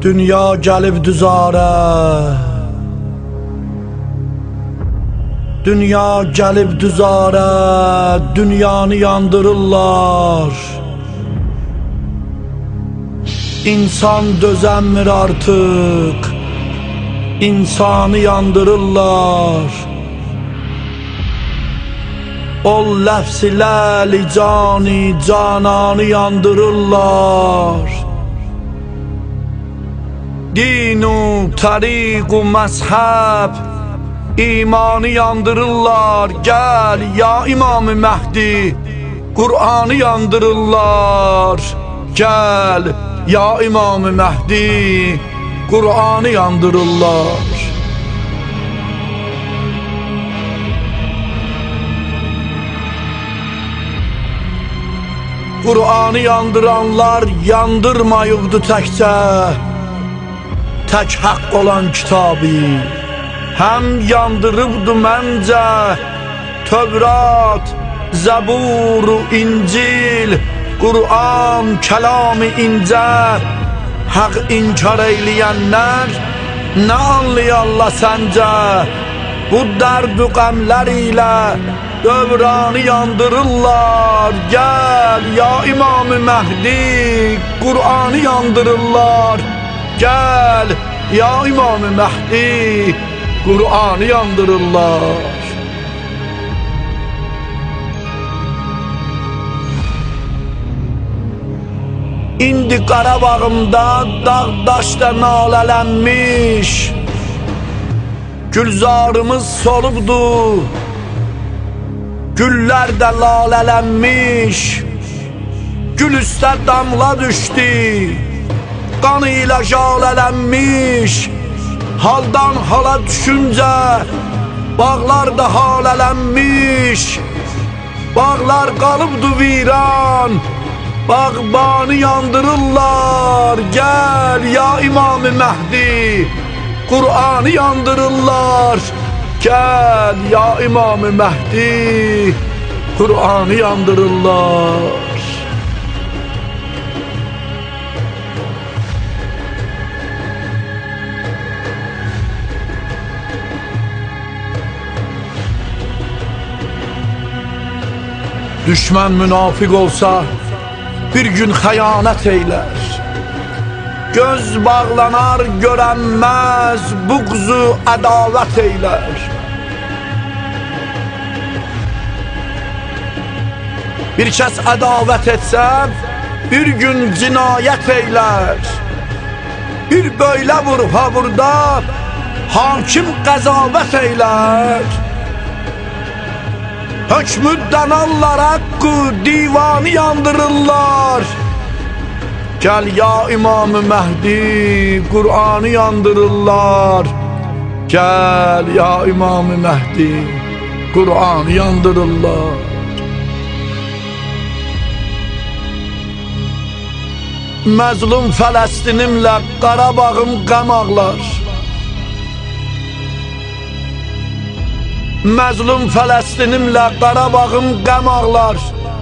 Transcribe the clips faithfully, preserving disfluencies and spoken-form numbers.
Dünya gəlib düzarə, dünya gəlib düzarə, dünyanı yandırırlar. İnsan dözəmmir artıq, insanı yandırırlar. Ol ləfsiləli cani, cananı yandırırlar. Dinu, tariqu, məzhəb, imanı yandırırlar. Gəl ya İmam-ı Məhdi, Qur'anı yandırırlar. Gəl ya İmam-ı Məhdi, Qur'anı yandırırlar. Qur'anı yandıranlar yandırmayıbdı təkcə tək haqq olan kitabı, həm yandırıbdı məncə Tövrat, Zəbur, İncil, Qur'an, kəlam-ı incə. Haqq inkar eyləyənlər nə anlayarlar səncə? Bu dərd-ü qəmlər ilə dövranı yandırırlar. Gəl ya İmam-ı Məhdi, Qur'anı yandırırlar. Gəl ya İmam-ı Məhdi, Qur'anı yandırırlar. İndi Qarabağımda dağ-daşda nalələnmiş, gülzarımız solubdu, güllər də lalələnmiş. Gül üstə damla düşdü, qanı ilə jalələnmiş. Haldan hala düşüncə, bağlar da halələnmiş. Bağlar qalıbdı viran, bağbanı yandırırlar. Gəl ya İmam-ı Məhdi, Qur'anı yandırırlar. Gəl ya İmam-ı Məhdi, Qur'anı yandırırlar. Düşmən münafiq olsa bir gün xəyanət eylər. Göz bağlanar görənməz, buğzu ədavət eylər. Bir kəs ədavət etsə, bir gün cinayət eylər. Bir böylə vurha burada, hakim qəzavət eylər. Hökmüddən allar haqqı, divanı yandırırlar. Gəl ya İmam-ı Məhdi, Qur'anı yandırırlar. Gəl ya İmam-ı Məhdi, Qur'anı yandırırlar. Məzlum Fələstinimlə Qarabağım qəm ağlar. Məzlum Fələstinimlə Qarabağım qəm ağlar.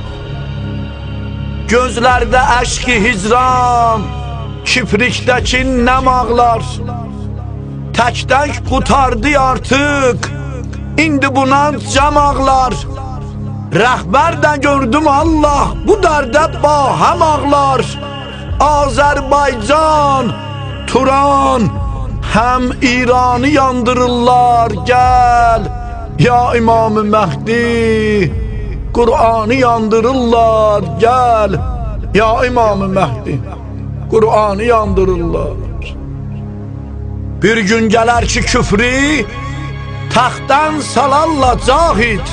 Gözlərdə əşki hicran, kiprikdəki nəm ağlar. Tək-tək qutardı artıq, indi buna cəm ağlar. Rəhbər də gördüm Allah, bu dərdə bahəm ağlar. Azərbaycan, Turan, həm İranı yandırırlar. Gəl ya İmam-ı Məhdi, Qur'anı yandırırlar. Gəl ya İmam-ı Məhdi, Qur'anı yandırırlar. Bir gün gələr ki küfrü taxtdan salarlar cahid.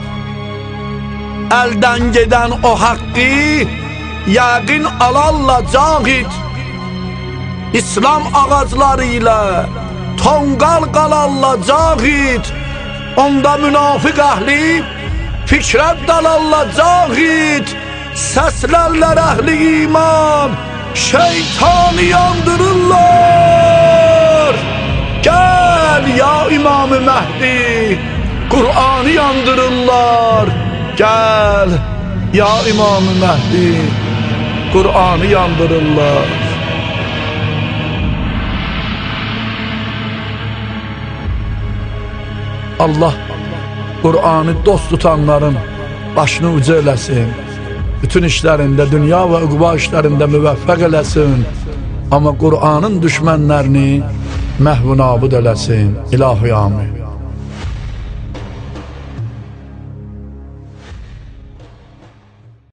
Əldən gedən o haqqı yəqin alarlar cahid. İslam ağacları ilə tonqal qalarlar cahid. Onda münafiq əhli fikrət dalarlar cahid. Səslərlər əhli iman, şeytanı yandırırlar. Gəl ya İmam-ı Məhdi, Qur'anı yandırırlar. Gəl ya İmam-ı Məhdi, Qur'anı yandırırlar. Allah Kur'an'ı dost tutanların başını uca eləsin. Bütün işlerinde, dünya ve uqba işlerinde müvəffəq eləsin. Ama Kur'an'ın düşmənlərini məhv-nabud eləsin. İlahi amin.